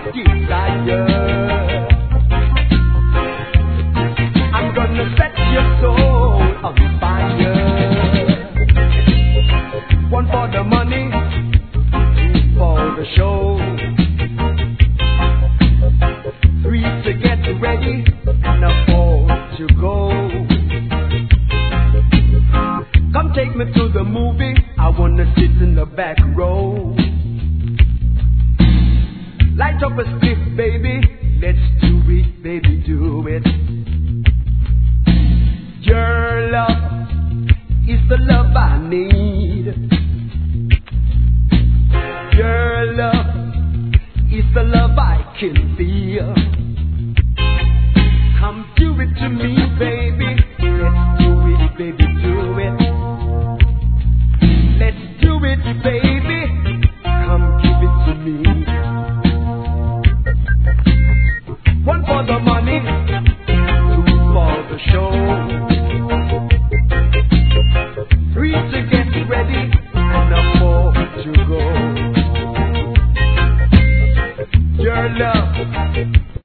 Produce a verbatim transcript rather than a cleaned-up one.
desire. I'm gonna set your soul on fire. One for the money, two for the show, three to get ready, and a four to go. Come take me to the movie, I wanna sit in the back row. Light up a spliff, baby, let's do it, baby, do it. Your love is the love I need. Your love is the love I can feel. Come do it to me, baby, let's do it, baby, do it. Let's do it, baby, come give it to me. One for the money, two for the show, three to get ready, and a four to go. Your love